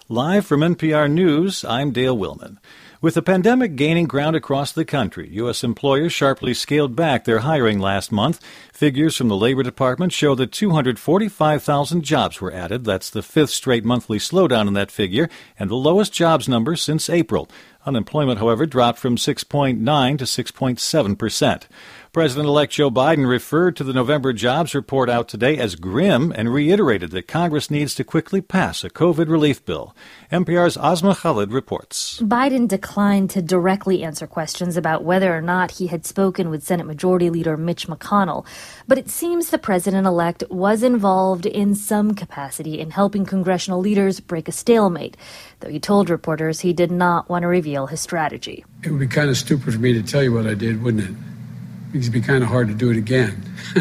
Live from NPR News, I'm Dale Willman. With the pandemic gaining ground across the country, U.S. employers sharply scaled back their hiring last month. Figures from the Labor Department show that 245,000 jobs were added. That's the fifth straight monthly slowdown in that figure and the lowest jobs number since April. Unemployment, however, dropped from 6.9 to 6.7%. President-elect Joe Biden referred to the November jobs report out today as grim and reiterated that Congress needs to quickly pass a COVID relief bill. NPR's Asma Khalid reports. Biden declined to directly answer questions about whether or not he had spoken with Senate Majority Leader Mitch McConnell, but it seems the president-elect was involved in some capacity in helping congressional leaders break a stalemate, though he told reporters he did not want to reveal his strategy. It would be kind of stupid for me to tell you what I did, wouldn't it? Because it'd be kind of hard to do it again.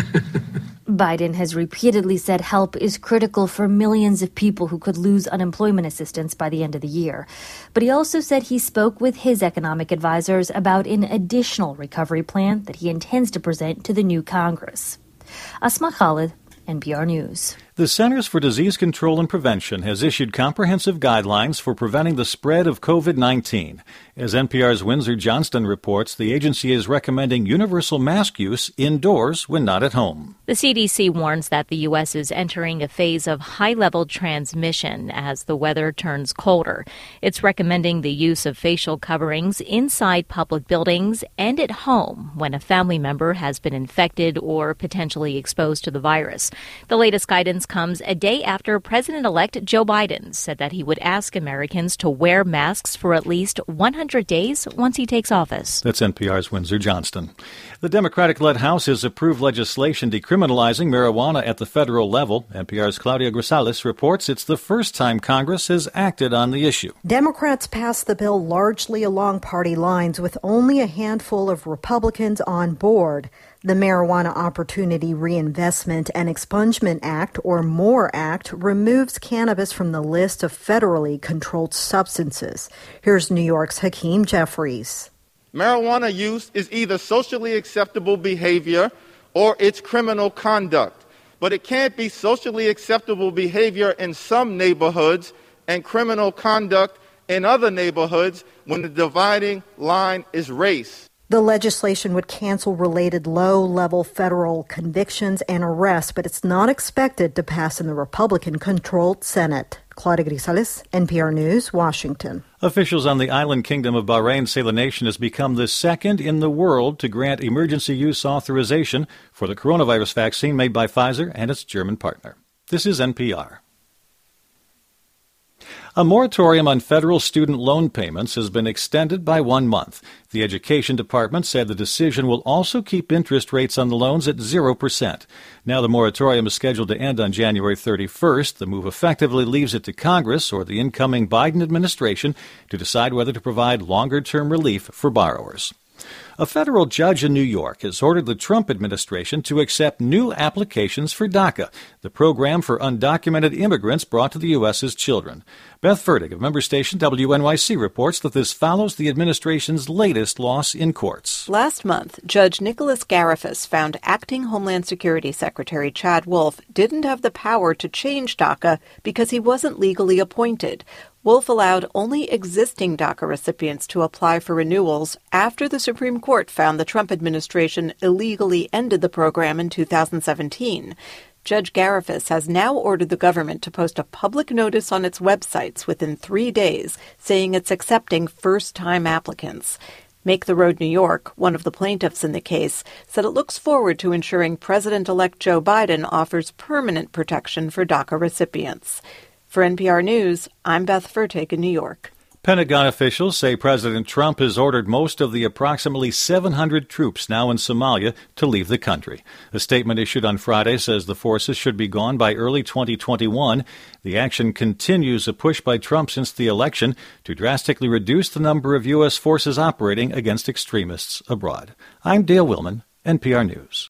Biden has repeatedly said help is critical for millions of people who could lose unemployment assistance by the end of the year. But he also said he spoke with his economic advisors about an additional recovery plan that he intends to present to the new Congress. Asma Khalid, NPR News. The Centers for Disease Control and Prevention has issued comprehensive guidelines for preventing the spread of COVID-19. As NPR's Windsor Johnston reports, the agency is recommending universal mask use indoors when not at home. The CDC warns that the U.S. is entering a phase of high-level transmission as the weather turns colder. It's recommending the use of facial coverings inside public buildings and at home when a family member has been infected or potentially exposed to the virus. The latest guidance comes a day after President-elect Joe Biden said that he would ask Americans to wear masks for at least 100 days once he takes office. That's NPR's Windsor Johnston. The Democratic-led House has approved legislation decriminalizing marijuana at the federal level. NPR's Claudia Grisales reports it's the first time Congress has acted on the issue. Democrats passed the bill largely along party lines with only a handful of Republicans on board. The Marijuana Opportunity Reinvestment and Expungement Act, or MORE Act, removes cannabis from the list of federally controlled substances. Here's New York's Hakeem Jeffries. Marijuana use is either socially acceptable behavior or it's criminal conduct. But it can't be socially acceptable behavior in some neighborhoods and criminal conduct in other neighborhoods when the dividing line is race. The legislation would cancel related low-level federal convictions and arrests, but it's not expected to pass in the Republican-controlled Senate. Claudia Grisales, NPR News, Washington. Officials on the island kingdom of Bahrain say the nation has become the second in the world to grant emergency use authorization for the coronavirus vaccine made by Pfizer and its German partner. This is NPR. A moratorium on federal student loan payments has been extended by 1 month. The Education Department said the decision will also keep interest rates on the loans at 0%. Now the moratorium is scheduled to end on January 31st. The move effectively leaves it to Congress or the incoming Biden administration to decide whether to provide longer-term relief for borrowers. A federal judge in New York has ordered the Trump administration to accept new applications for DACA, the program for undocumented immigrants brought to the U.S. as children. Beth Fertig of member station WNYC reports that this follows the administration's latest loss in courts. Last month, Judge Nicholas Garifas found acting Homeland Security Secretary Chad Wolf didn't have the power to change DACA because he wasn't legally appointed. Wolf allowed only existing DACA recipients to apply for renewals after the Supreme Court found the Trump administration illegally ended the program in 2017. Judge Garifas has now ordered the government to post a public notice on its websites within 3 days saying it's accepting first-time applicants. Make the Road New York, one of the plaintiffs in the case, said it looks forward to ensuring President-elect Joe Biden offers permanent protection for DACA recipients. For NPR News, I'm Beth Fertig in New York. Pentagon officials say President Trump has ordered most of the approximately 700 troops now in Somalia to leave the country. A statement issued on Friday says the forces should be gone by early 2021. The action continues a push by Trump since the election to drastically reduce the number of U.S. forces operating against extremists abroad. I'm Dale Willman, NPR News.